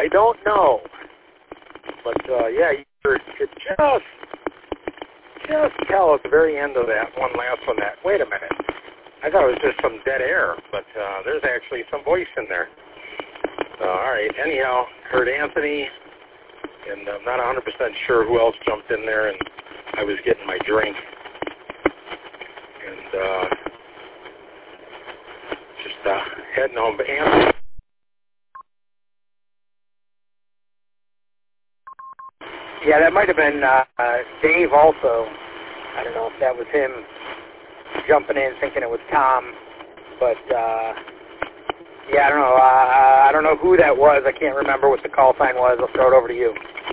I don't know. But, yeah, you could just tell at the very end of that one last one that, wait a minute, I thought it was just some dead air, but there's actually some voice in there. All right, anyhow, heard Anthony, and I'm not 100% sure who else jumped in there, and I was getting my drink. And just heading home. But Anthony... Yeah, that might have been Dave also. I don't know if that was him jumping in thinking it was Tom. But, yeah, I don't know. I don't know who that was. I can't remember what the call sign was. I'll throw it over to you.